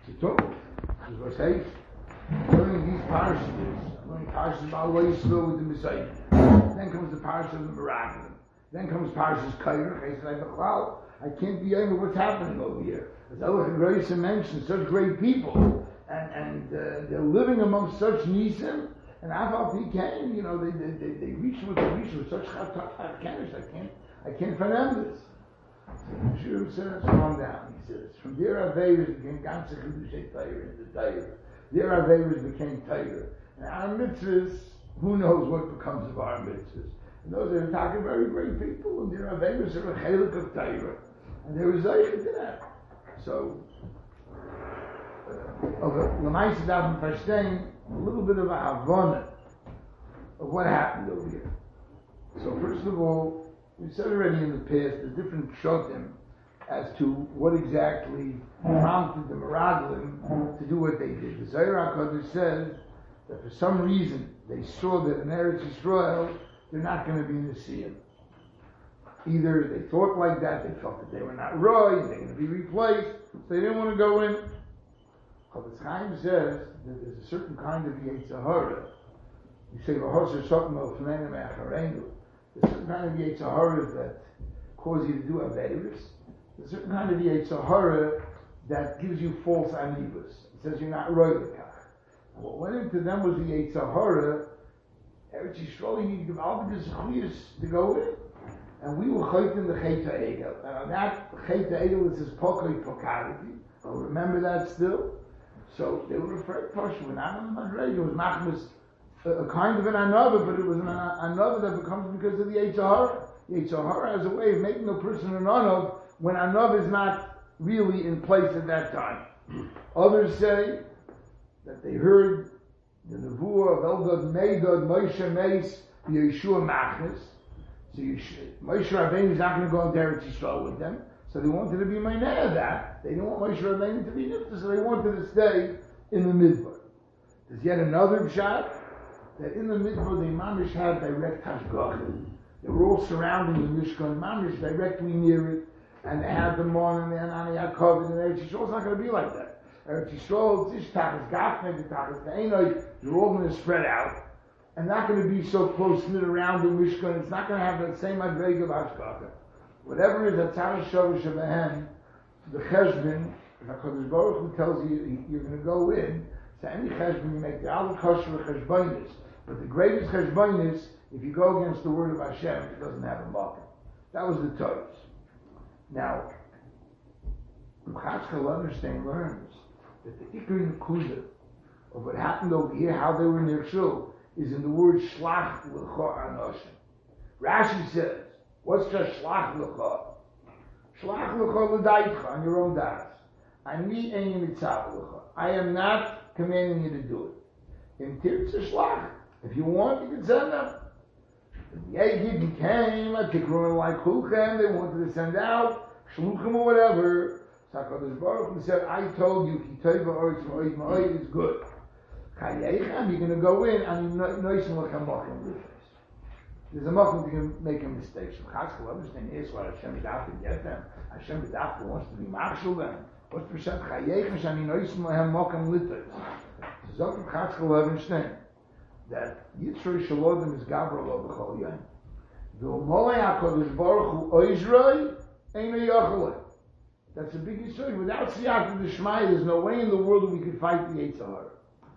It's all. Because what's safe? Learning these parashas, learning parashas about what you spill with the Messiah. Then comes the parashas of the Meraglim. Then comes parashas Kairach. I said, wow, I can't be over what's happening over here. As Allah and Grace mentioned, such great people, and they're living amongst such nisim, and Afal P. you know, they reach what they reach with such chatach. I can't find this. So the Shur says, calm down. He says, from there Averis became Ganze Chidushay Torah in the Torah. There Averis became Torah. And our mitzvahs, who knows what becomes of our mitzvahs? And those are talking very great people, and their Averis are a chelik of Torah. And there is Zayah to that. So, L'maisa Davin Verstehen, a little bit of a havana of what happened over here. So first of all, we said already in the past the different shotim as to what exactly prompted the Meraglim to do what they did. The Zohar HaKadosh says that for some reason they saw that in Eretz Yisrael they're not going to be Nesiim. Either they thought like that, they felt that they were not roy, they're going to be replaced, so they didn't want to go in. Chofetz Chaim says that there's a certain kind of Yetzer Hara. You say, there's a certain kind of Yetzer Hara that causes you to do Averis. There's a certain kind of Yetzer Hara that gives you false anivus. It says you're not roy l'kach. What went into them was the Yetzer Hara. Eretz Yisrael, you need to develop the zechuyos to go in. And we were chaytin the Chet HaEgel. And on that Chet HaEgel, it says Pokoi Pokariti. Remember that still? So they were afraid, Pasha, we're not on the Madrega. It was Machmas, a kind of an another, but it was an another that becomes because of the Yetzer Hara. Yetzer Hara has a way of making a person an anov when anov is not really in place at that time. Others say that they heard the nevuah of Eldad Meidad Moshe Meis Yeshua Machnas. So Moshe Rabbeinu is not going to go into Eretz Yisrael with them. So they wanted to be maineh of that. They didn't want Moshe Rabbeinu to be nifta, so they wanted to stay in the Midbar. There's yet another pshat that in the Midbar they mamish had direct hashgacha. They were all surrounding the Mishkan, mamish directly near it, and they had them on and Ani Yaakov and Eretz Yisrael. It's not going to be like that. Eretz Yisrael, it's Tachas Gafne, the Tachas Ta'enoi, they're all going to spread out. And not going to be so close knit around the Mishkan. It's not going to have that same adveg of hashgacha. Whatever is atzar shovish abahem, the cheshbon, if HaKadosh Baruch Hu tells you you're going to go in, so any cheshbon you make the al kosher cheshbonis. But the greatest cheshbonis, if you go against the word of Hashem, it doesn't have a makom. That was the Torah. Now, Chatzkel learns that the ikar nekuda of what happened over here, how they were nirshul, is in the word shlach l'cha anoshim. Rashi says, what's just shlach l'cha? Shlach l'cha l'daitcha, on your own das. Ani ein mitzav l'cha. I am not commanding you to do it. In tirtza shlach, if you want, you can send them. The Yehid came, a tikron like Kulchem, they wanted to send out, shluchim or whatever. HaKadosh Baruch Hu said, I told you, ki tova oretz ma'oid ma'oid is good. Chayeicham, you're going to go in, and noishim l'chem mochem l'ifes. There's a mochem you can make a mistake. So Chatzkel understand is what Hashem is out to get them. Hashem is out to wants to be marshal them. What's the percent? Chayeicham, shani noishim l'chem mochem l'ifes. So Zok Chatzkel understand that Yitzro Shalodim is Gavra lo b'chol yom. V'umolei HaKadosh Baruch Hu oizroi, eino yocholei. That's a big issue. Without Siyat D'Shmaya, there's no way in the world that we could fight the Yetzer Hara.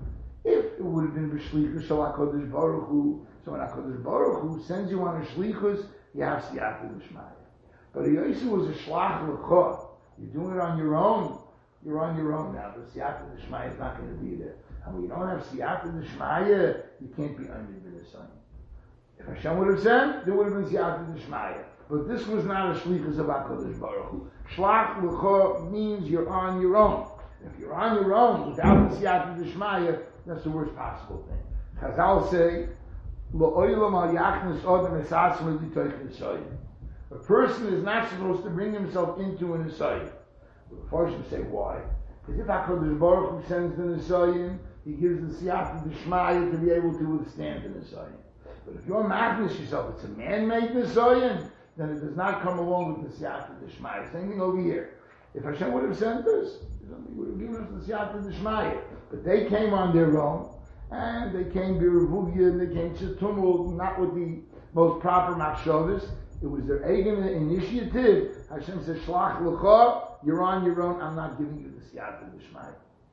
If it would have been B'Shlichus Shal HaKadosh Baruch Hu, so when HaKadosh Baruch Hu sends you on a Shlichus, you have Siyat D'Shmaya. But Yosef was a Shlach L'cha. You're doing it on your own. You're on your own now. The Siyat D'Shmaya is not going to be there. And when you don't have Siyat D'Shmaya, you can't be under the sun. If Hashem would have sent, there would have been Siyat D'Shmaya. But this was not a Shlichus of HaKadosh Baruch Hu. Shlach L'cha means you're on your own. If you're on your own without the Siyat D'Shmaya, that's the worst possible thing. Chazal say, L'oilam al yachnes odem esasim l'itoich n'soyim. A person is not supposed to bring himself into an Nisayim. The Farshim say why? Because if HaKadosh Baruch Hu sends the Nisayim, he gives the Siyat D'Shmaya to be able to withstand the Nisayim. But if you're machnis yourself, it's a man-made Nisayim, then it does not come along with the Siyat D'Shmaya. Same thing over here. If Hashem would have sent us, He would have given us the Siyata D'Shmaya. But they came on their own, and they came Biruvugya, and they came Chetumul, not with the most proper machshavas. It was their eigen initiative. Hashem said, Shlach L'cha, you're on your own, I'm not giving you the Siyata D'Shmaya.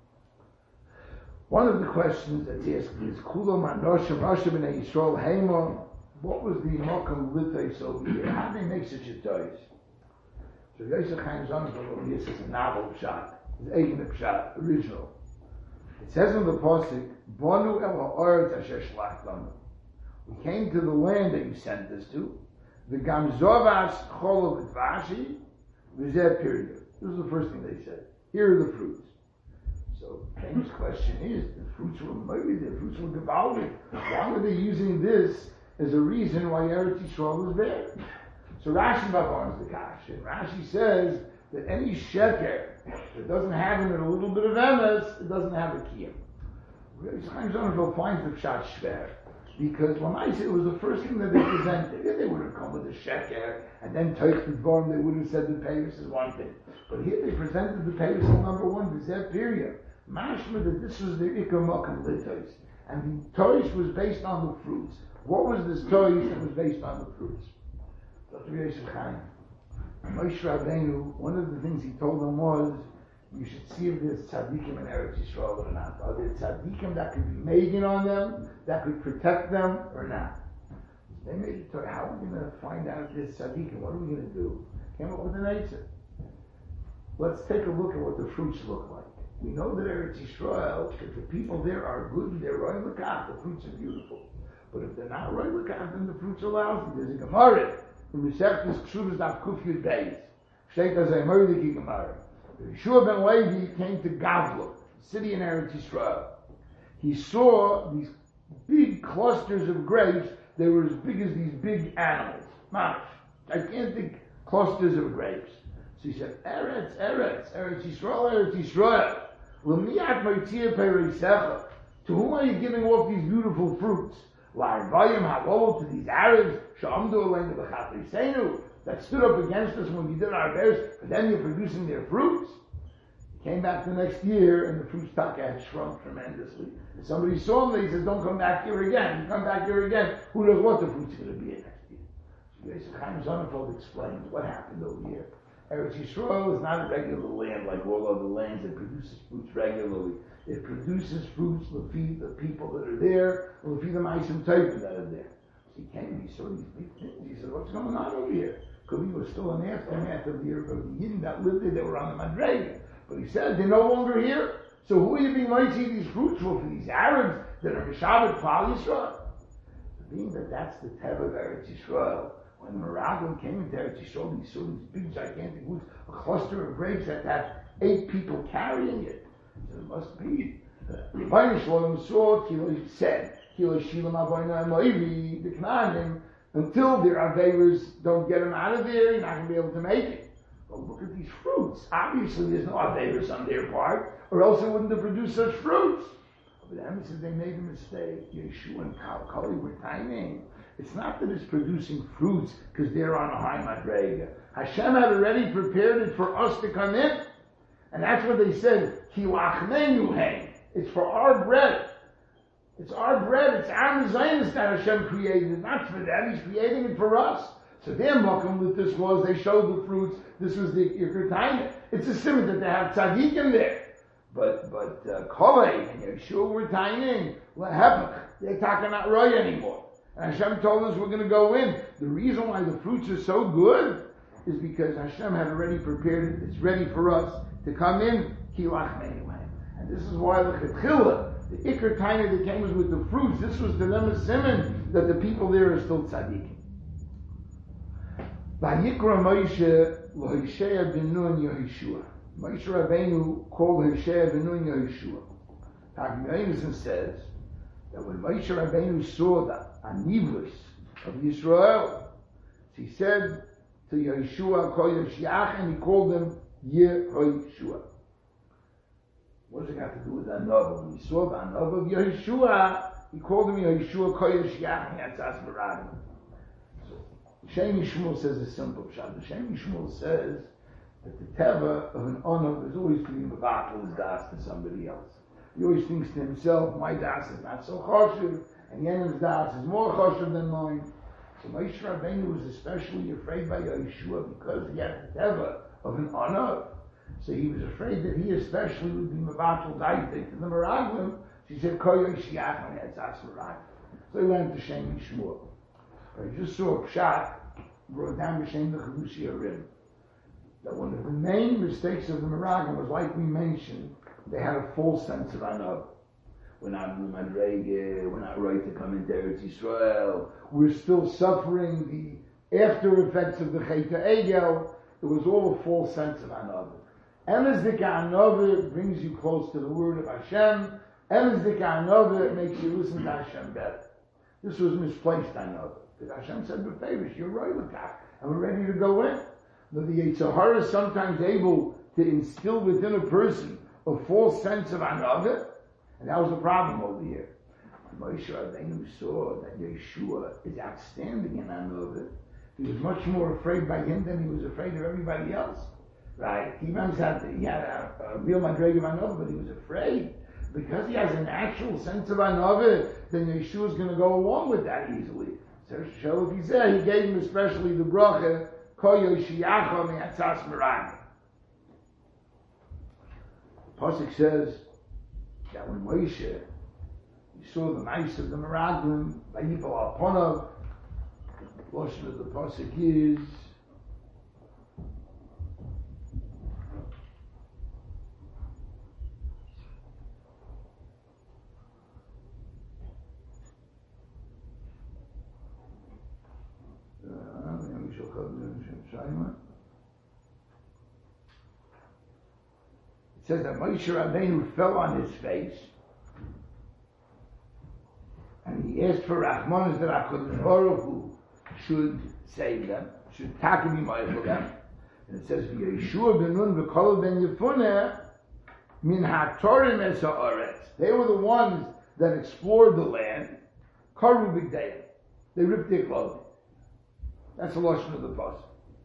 One of the questions that's asked is, Kulo Manosha Rasha B'nai Yisrael Heima, what was the Mokam Litais over here? How did they make such a toys? So Yosef Chaim Zonenfeld over here says a novel shot. It's eigen shot, original. It says in the Pasuk, Bonu el ha'aretz asher shlachtam. We came to the land that you sent us to. The gamzovas cholav v'vashi v'zeh period. This is the first thing they said. Here are the fruits. So the famous question is, the fruits were maybe the fruits were gewaldig. Why were they using this as a reason why Eretz Yisrael was there? So Rashi Bavar's the kash. And Rashi says that any sheker that doesn't have in it a little bit of emes, it doesn't have a kiyum. Chaim Zonenfeld finds the pshat shver, because when I say it was the first thing that they presented, if they would have come with a sheker and then Teich Dvorm, they would have said the Paris is one thing. But here they presented the Paris as number one, the Zev period. Mashma that this was the Ikar Mokam Litais. And the Toish was based on the fruits. What was this Toish that was based on the fruits? Dr. Yosef Chaim. Moshe Rabbeinu, one of the things he told them was, you should see if there's tzaddikim in Eretz Yisrael or not. Are there tzaddikim that could be making on them, that could protect them, or not? They made it to how are we going to find out if there's tzaddikim? What are we going to do? Came up with an answer. Let's take a look at what the fruits look like. We know that Eretz Yisrael, if the people there are good, they're roy l'kach, the fruits are beautiful. But if they're not roy l'kach, then the fruits are lousy. There's a Gemara. In Masechtas Ksubas Daf Kuf Yud Beis, Shtei as a Mordechai Gemara. Yeshua ben Levi came to Gavla, a city in Eretz Yisrael. He saw these big clusters of grapes. They were as big as these big animals, gigantic clusters of grapes. So he said, Eretz Yisrael. L'miyat motzia peireisecha. To whom are you giving off these beautiful fruits? La'arvayim havol, to these Arabs, she'amdu aleinu b'chateiseinu, that stood up against us when we did our best, but then you're producing their fruits. He came back the next year, and the fruit stock had shrunk tremendously. And somebody saw him, they said, don't come back here again. You come back here again, who knows what the fruit's going to be next year. So Yosef Chaim Zonenfeld explains what happened over here. Eretz Yisrael is not a regular land like all other lands that produces fruits regularly. It produces fruits to feed the people that are there, or to feed the Ma'asim Teifen that are there. So he came and he saw these big things. He said, what's going on over here? Because we were still an aftermath of the Yidden that lived there, they were on the Madrega. But he said, they're no longer here. So who are you being mighty these fruits for these Arabs that are Meshabbat Klal Yisrael? Being that that's the Teva of Eretz Yisrael, when Meraglim came into Eretz Yisrael, he saw these big gigantic fruits, a cluster of grapes that had 8 people carrying it. So it must be. Rabbi Shalom saw, Kilo said, Kilo Shilam Avoyna Moivi, the Knanim, until their Averas don't get them out of there, you're not going to be able to make it. But look at these fruits. Obviously, there's no Averas on their part, or else it wouldn't have produced such fruits. But Amos says they made a mistake. Yeshua and Kali were timing. It's not that it's producing fruits because they're on a high madrega. Hashem had already prepared it for us to come in. And that's what they said, Ki lachmenu hein. It's for our bread. It's our bread. It's our mezainis that Hashem created. It's not for them. He's creating it for us. So their mokum with this was, they showed the fruits. This was the Yikr Taina. It's a simon that they have tzaddikim there. But Kolei and Yeshua were timing. They're talking not right anymore. And Hashem told us we're going to go in. The reason why the fruits are so good is because Hashem had already prepared it. It's ready for us to come in. And this is why the Chetchila, the Iker Taina that came was with the fruits. This was the Lemma Simon that the people there are still tzaddikim. Vayikra Moshe l'Hoshea ben Nun Yehoshua. Moshe Rabbeinu called Hoshea ben Nun Yehoshua. Targum says that when Moshe Rabbeinu saw the Anivus of Yisrael, he said to Yehoshua, call Yoshiach, and he called him Yehoshua. What does it have to do with Anov? When he saw the Anov of Yehoshua, he called him Yehoshua, call Yoshiach, and that's Asmaradim. So Shem Yishmael says a simple pshat. Shem Yishmael says that the teva of an onav is always to be mevatel his das to somebody else. He always thinks to himself, my das is not so choshev, and Yenim's das is more choshev than mine. So Moshe Rabbeinu was especially afraid by Yeshua because he had the teva of an onav. So he was afraid that he especially would be mevatel daitik to the meraglim. So he said, Koyo Shiach on Yetzas Meraglim. So he went to Shem Yishmuel. I just saw a pshat brought down to Shem the Chedushi Arim. That one of the main mistakes of the Meraglim was, like we mentioned, they had a false sense of anav. We're not Madrege, we're not right to come into Eretz Yisrael, we're still suffering the after effects of the Cheta Egel. It was all a false sense of anav. Emes Dika Anova brings you close to the word of Hashem. Emes Dika Anova makes you listen to Hashem better. This was misplaced Anova. Because Hashem said, B'fevish, you're right with that, and we're ready to go in. But the Yetzer Hara is sometimes able to instill within a person a false sense of Anova, and that was the problem over here. Moshe Rabbeinu saw that Yeshua is outstanding in Anova. He was much more afraid by him than he was afraid of everybody else. Right? He had a real madrega of Anova, but he was afraid. Because he has a natural sense of Anova, then Yeshua is going to go along with that easily. So if he said, he gave him especially the bracha, Koyo Shiacha Me'atzas Meraglim. Pasuk says that when Moshe, he saw the mice of the Meraglim, Vayipal Alponav, the portion of the Pasuk is, it says that Moshe Rabbeinu fell on his face and he asked for Rachmanis that HaKadosh Baruch Hu should save them, should tackle me for them. And it says, Yeshua ben Nun v'kol ben Yefuneh min ha'torim es ha'aretz. They were the ones that explored the land. Karu b'gdeiim. They ripped their clothing. That's the lashon of the pasuk.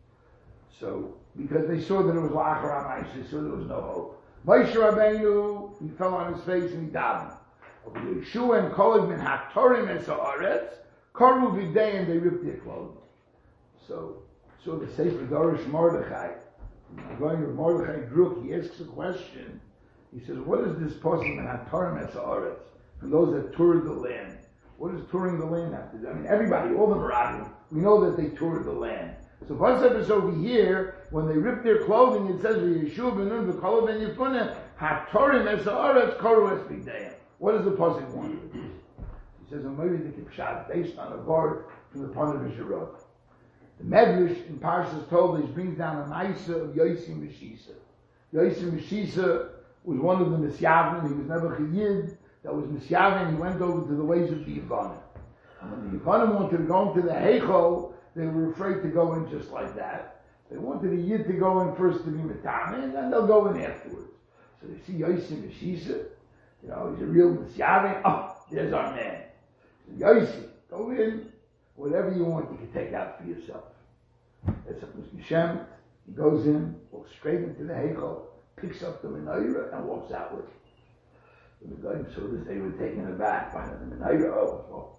So, because they saw that it was la'achar ha'mais, so there was no hope. Moshe Rabbeinu, he fell on his face and he davened. Yeshua and Kol min ha'torim es ha'aretz, karu b'gdeiim, they ripped their clothing. So the Sefer Dorish Mordechai, going to Mordechai Druk, he asks a question. He says, what is this pasuk min ha'torim es ha'aretz? For those that toured the land. What does touring the land have to do? I mean, everybody, all the Meraglim, we know that they toured the land. So Pasuk is over here, when they ripped their clothing, it says, Yeshua ben Nun v'kol ben Yefuneh, ha'torim es ha'aretz karu es b'gdeiim. What does the Pasuk want with this? He says, maybe the Kipshat, based on a word from the Ponevezher Rav. The Medrash in Parshas Toldos brings down a Maisa of Yosim Meshisa. Yosim Meshisa was one of the Misyavim. He was never a Yid that was Misyavim. He went over to the ways of the Yevanim. And when the Yevanim wanted to go into the Heichal, they were afraid to go in just like that. They wanted a Yid to go in first to be Metame, and then they'll go in afterwards. So they see Yosim Meshisa. He's a real Misyavim. Oh, there's our man. So Yosim, go in. Whatever you want, you can take out for yourself. That's up to Hashem. He goes in, walks straight into the Heichal, picks up the menorah, and walks out with it. And the guy saw this, they were taken aback by the menorah. Oh,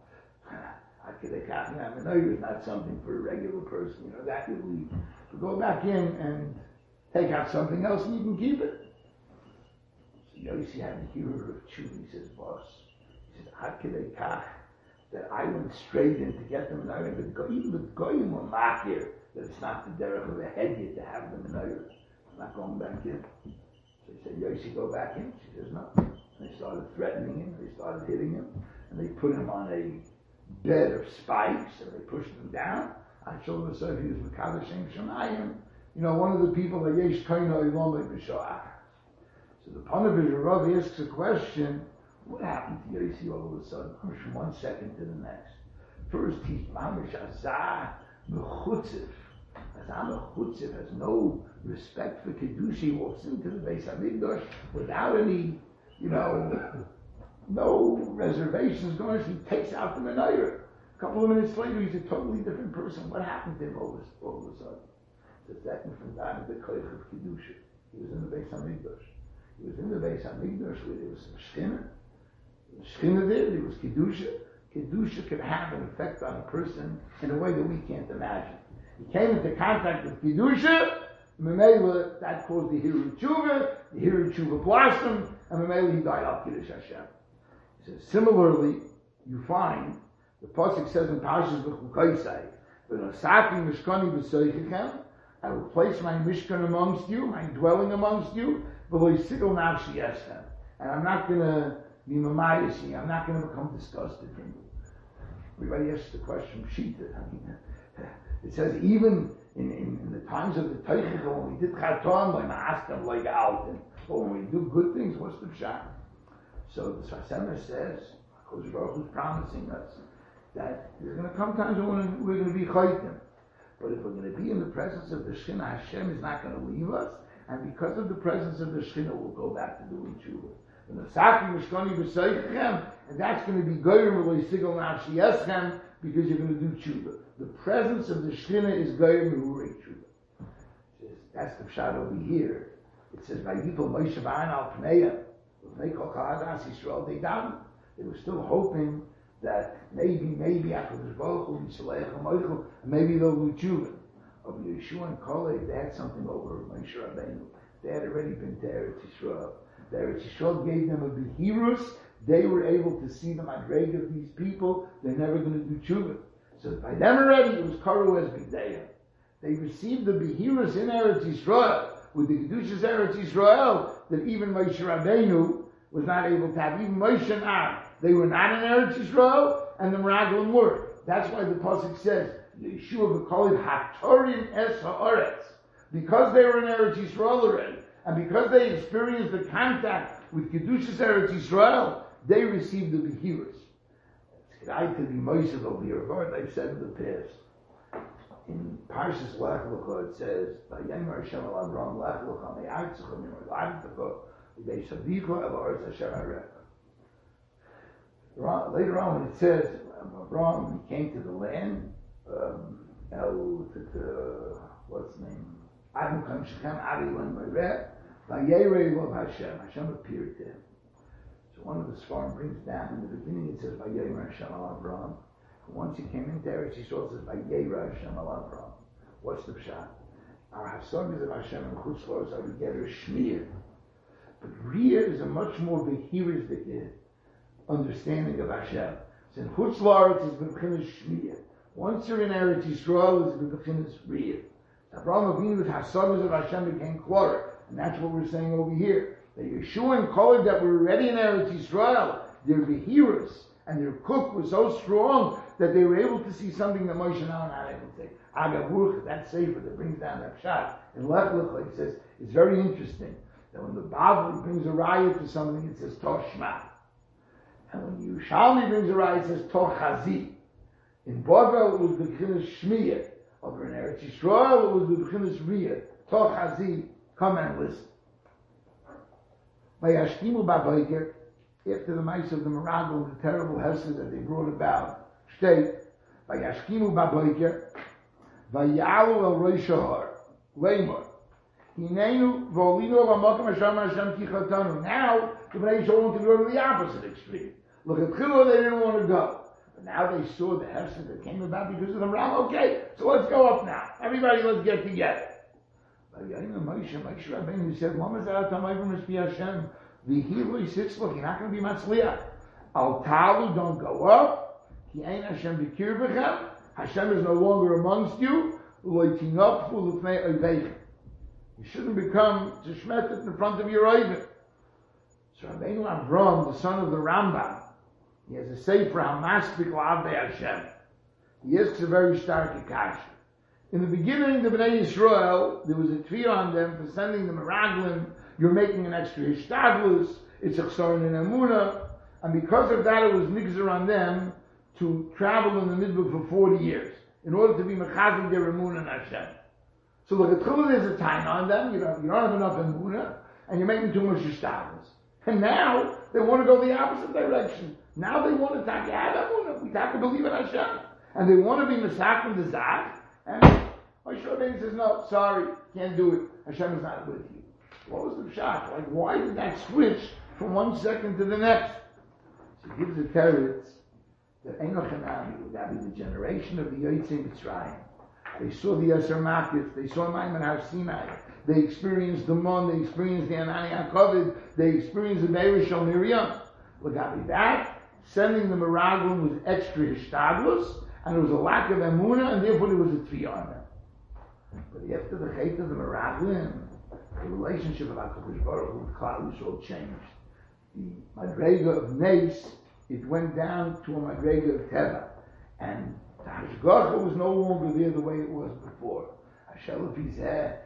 menorah is not something for a regular person. That you leave. So go back in and take out something else, and you can keep it. So Yossi had the hero of Tshuva. He says, boss, he says, that I went straight in to get the menorah, but even the goyim were makir that it's not the derech of the head yet to have the menorah. I'm not going back in. So he said, Yossi, go back in. She says, no. And they started threatening him, they started hitting him, and they put him on a bed of spikes, and they pushed him down. I showed him, so he was Mekadosh Shem Shemayim, one of the people that Yesh Koino Ilomei B'Shoach. So the Ponevezher Rav asks a question. What happened to Yossi all of a sudden? From one second to the next. First, he's mamish azah mechutzif. Azah mechutzif has no respect for kedusha. He walks into the Beis Hamikdash without any, no reservations going. He takes out the menorah. A couple of minutes later, he's a totally different person. What happened to him all of a sudden? the second from time the Koich of Kedusha. He was in the Beis HaMikdash. He was in the Beis HaMikdash where there was some Shechina. The Shechina there was Kedusha. Kedusha could have an effect on a person in a way that we can't imagine. He came into contact with Kedusha, Memela, that caused the Hiru Tshuva blossomed, and Memela he died al Kiddush Hashem. He says, similarly, you find, the Pasuk says in Parshas B'chukaisai, V'nosati mishkani b'soichichem, I will place my mishkan amongst you, my dwelling amongst you, v'lo yisigel nafshi yeshem. And I'm not going to be mamayishi, I'm not going to become disgusted from you. Everybody asks the question, Shita. It says even in the times of the Teichik, when we did Chaton, like Ma'askam, like Alton, but when we do good things, what's the pshat? So the Sasema says, Kodesh Baruch Hu is promising us that there's going to come times when we're going to be chaytim. But if we're going to be in the presence of the Shekhinah, Hashem is not going to leave us, and because of the presence of the Shekhinah, we'll go back to doing tshuva. And that's going to be goyim v'loisigel nafshi yeschem, because you're going to do tshuva. The presence of the Shekhinah is goyim v'hurei tshuva. That's the pshat over here. It says, "Vayipol Moshe b'ayin al pneiah, v'nei kol chaladas Yisrael deidam." They were still hoping that maybe HaKadosh Baruch Hu Yisrael Moichel, maybe they'll do tshuva. Of Yeshua and Kalei, they had something over Moshe Rabbeinu. They had already been to Eretz Yisrael. The Eretz Yisrael gave them a behirus. They were able to see the madrega of these people. They're never going to do tshuva. So by them already, it was karu as b'deya. They received the behirus in Eretz Yisrael with the kedushas Eretz Yisrael that even Moshe Rabbeinu was not able to have. Even Moshe and Aaron, they were not in Eretz Yisrael, and the Meraglim were. That's why the pasuk says, Yeshua v'kolim hatorim es ha'aretz. Because they were in Eretz Yisrael already, and because they experienced the contact with kedushas Eretz Yisrael, they received the behirus. It's right to be Moshe over here. I've said in the past. In Parshas Lech Lecha it says, "Vayemer Hashem el Avram Lech Lecha me'artzecha mi'olavtecha v'beis avicha el ha'aretz asher harecha." Later on, when it says Avram came to the land, what's the name? Adam Kam Shechem Ari Len Mereh, Vayerei Lov Hashem. Hashem appeared to him. So one of the Sfarim brings down in the beginning. It says Vayemer Hashem el Avram. Once he came into Eretz Yisrael, it says Vayera Hashem el Avram. What's the pshat? Our hasagas of Hashem and Chutz La'aretz are together shmir. But Riyah is a much more behiristic understanding of Hashem. So in Chutz La'aretz is b'chinas shmir. Once you're in Eretz Yisrael, it's b'chinas Riyah. Avraham Avinu with hasagas of Hashem became closer, and that's what we're saying over here. That Yeshua and Kaleb that were already in Eretz Yisrael, their behiras and their cook was so strong that they were able to see something that Moshe and Aaron not able to see. Agav, that sefer that brings down that shot in Lech Lecha, he says it's very interesting that when the Bavli brings a raya to something, it says Toch Shma, and when Yerushalmi brings a raya, it says Toch Chazi. In Bavel it was the B'chinas Shmiyah. Over in Eretz Yisrael it was the B'chinas Riyah. Toch Chazi. Come and listen. Vayashkimu b'boker, after the mice of the Meraglim, the terrible hesed that they brought about, state, Vayashkimu b'boker, Vayalu el Rosh Hahar, Leimor, Hinenu v'olinu l'makom Hashem Hashem kichatanu. Now, the Bnei Yisrael want to go to the opposite extreme. Look at Chilo, they didn't want to go. But now they saw the hesed that came about because of the Ram. Okay, so let's go up now. Everybody, let's get together. Moshe Rabbeinu said, Hashem, V'hilui sitzlach, you're not going to be matzliach. Al talu, don't go up. Ki ein Hashem b'kir b'chem. Hashem is no longer amongst you. Loitinopfu l'fnei oiveichem. You shouldn't become tishmetet in front of your oivim. So Rabbeinu Avram, the son of the Rambam, he has a sefer Hamaspik L'Avdei Hashem. He asks a very stark kasha. In the beginning, the Bnei Yisrael, there was a tweet on them for sending them a Meraglim. You're making an extra hishtadlus. It's a chsaron in Emunah. And because of that, it was nigzer on them to travel in the midbar for 40 years in order to be mechazik their Emunah and Hashem. So look, at Chilul, there's a time on them. You don't have enough Emunah, and you're making too much hishtadlus. And now, they want to go the opposite direction. Now they want to have Emunah. We have to believe in Hashem. And they want to be mesakim the zach. And Moshe Rabbeinu says, no, sorry, can't do it. Hashem is not with you. What was the shock? Like, why did that switch from 1 second to the next? So he gives the teretz that Enoch and Ami would that be the generation of the Yotzei Mitzrayim. They saw the Yasser Makif, they saw Maimon Har Sinai, they experienced the Mon, they experienced the Anani HaKovid, they experienced the Be'er Shel Miriam. Look at that, sending the Meraglim was extra hishtadlus, and there was a lack of Emunah, and therefore there was a Tviyah on them. But after the Chet of the Meraglim, the relationship of HaKadosh Baruch Hu with Klal Yisrael changed. The Madrega of Nes, it went down to a Madrega of Teva, and the Hashgacha was no longer there the way it was before. Hashem, if he's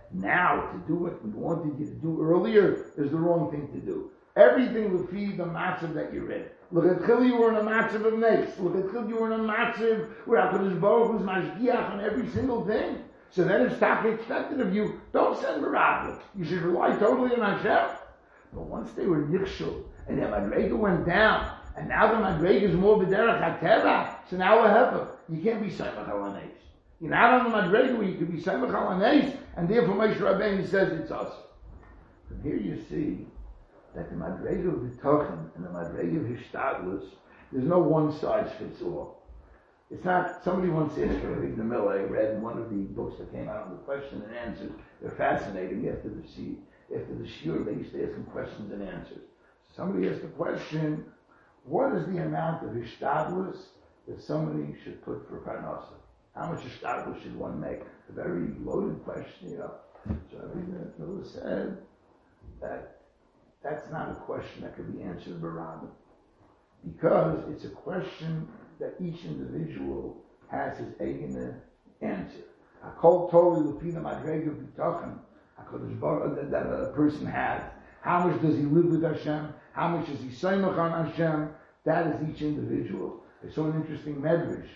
now to do what we wanted you to do earlier is the wrong thing to do. Everything will feed the matzav that you're in. Look at Chil, you were in a matzav of Nes. Look at Chil, you were in a matzav where HaKadosh Baruch Hu was mashgiach on every single thing. So then it's Taka expected of you, don't send Meraglim. You should rely totally on Hashem. But once they were Nikshul, and the Madrega went down, and now the Madrega is more B'derech HaTeva, so now what happened? You can't be Samech Al HaNes. You're not on the Madrega where you can be Samech Al HaNes, and therefore Moshe Rabbeinu says it's us. From here you see that the Madrega of the Tochen and the Madrega of Hishtadlus, there's no one size fits all. It's not, somebody once asked me, the Miller, I read one of the books that came out on the question and answers. They're fascinating. After the shiur, they used to ask them questions and answers. Somebody asked the question, what is the amount of hishtadlus that somebody should put for parnasa? How much hishtadlus should one make? A very loaded question, you know. So Miller said that that's not a question that could be answered by Rabbah, because it's a question that each individual has his eigen answer. A kol Torah l'fina madrega b'tochen, that a person has. How much does he live with Hashem? How much is he soymach on Hashem? That is each individual. I saw an interesting medrash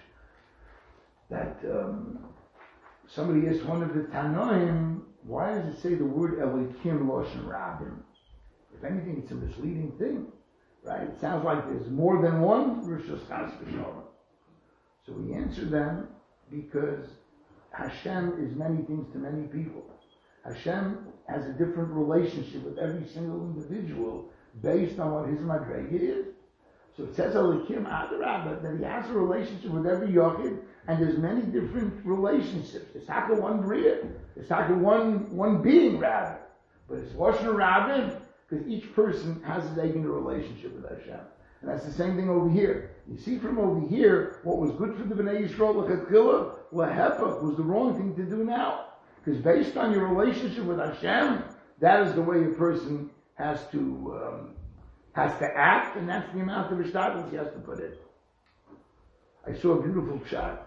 that somebody asked one of the Tanoim, why does it say the word Elokim Loshen Rabim? If anything, it's a misleading thing, right? It sounds like there's more than one Rishos Chas V'Shalom. So we answer them because Hashem is many things to many people. Hashem has a different relationship with every single individual based on what his madrega is. So it says Elikim Adarabah that he has a relationship with every yochid, and there's many different relationships. It's Taka one bria, it's Taka one being rather, but it's Lashon Rabim because each person has his own relationship with Hashem, and that's the same thing over here. You see from over here what was good for the Bnei Yisrael l'chatchila lahepach was the wrong thing to do now. Because based on your relationship with Hashem, that is the way a person has to act, and that's the amount of hishtadlus he has to put in. I saw a beautiful shot.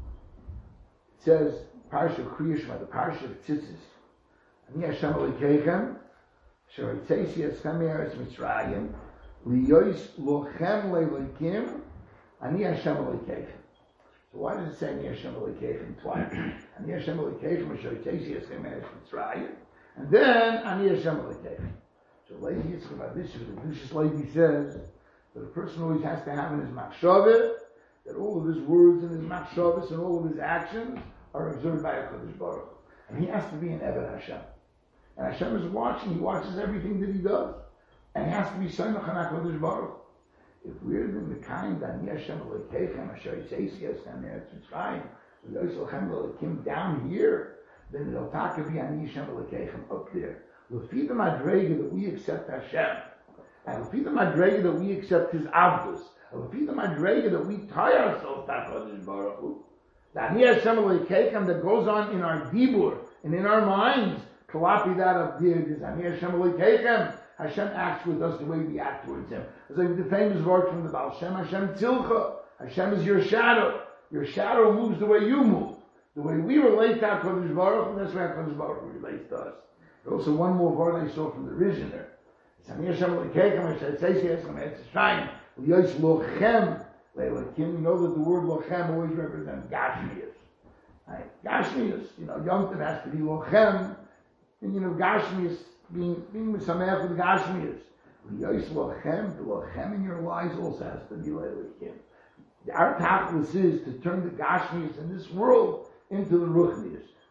It says, Parsha of Kriyashma, the Parsha of Tzitzis. Ani Hashem Elokeichem, Asher Hotzeisi Eschem Me'eretz Mitzrayim, Liyois Lochem Le'Elokim, Ani Hashem Elokeichem. So why does it say Ani Hashem Elokeichem twice? Ani Hashem Elokeichem, Asher Hotzeisi Eschem Me'eretz Mitzrayim, and then Ani Hashem Elokeichem. So Levi Yitzchak Abishur, the Lucius Levi says that a person always has to have in his machshavah that all of his words and his machshavas and all of his actions are observed by HaKadosh Baruch Hu. And he has to be an Eved Hashem. And Hashem is watching, he watches everything that he does. And he has to be Soymach on HaKadosh Baruch Hu. If we're in the kind that Ani Hashem Elokeichem, Asher Hotzeisi Eschem Me'eretz Mitzrayim, Liyois Lochem Le'Elokim down here, then it'll taka be Ani Hashem Elokeichem up there. L'fi the madrega that we accept Hashem, and l'fi the madrega that we accept His Avdus, and l'fi the madrega that we tie ourselves to HaKadosh Baruch Hu, that Ani Hashem Elokeichem that goes on in our dibur and in our minds, kalapi that up there is Ani Hashem Elokeichem. Hashem acts with us the way we act towards Him. It's like the famous word from the Baal Shem, Hashem Tzilcha. Hashem is your shadow. Your shadow moves the way you move. The way we relate to HaKadosh Baruch Hu, that's why HaKadosh Baruch Hu relates to us. Also, one more word I saw from the Rishner. It's Ani Hashem Elokeichem, Asher Hotzeisi Eschem Me'eretz Mitzrayim, Liyois Lochem Le'Elokim. You know that the word Lochem always represents Gashmias. Right? Gashmias, Yom Tov has to be Lochem, and Gashmias being Mesameach with Gashmias. Liyois Lochem, the Lochem in your lives also has to be Le'Elokim. Our tachlis is to turn the Gashmias in this world into the Ruchnias.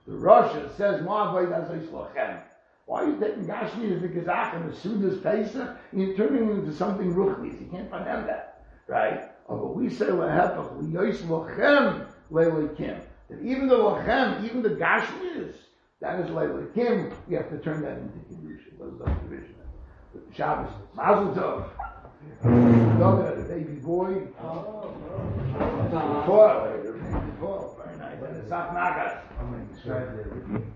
The Russia says, Ma'avoid Azay Shlochem. Why are you taking Gashmi as the Gazach and the Sudas Pesach and you're turning it into something Ruchnis? You can't find that, right? Oh, but we say Lahepach, Liyois Lochem, Leilokim. That even the Lochem, even the Gashmis, that is Leilokim, we have to turn that into Kedusha. What is that division? Shabbos, Mazel Tov. Dog had a baby boy. Before, very nice. And the Sach Nagas.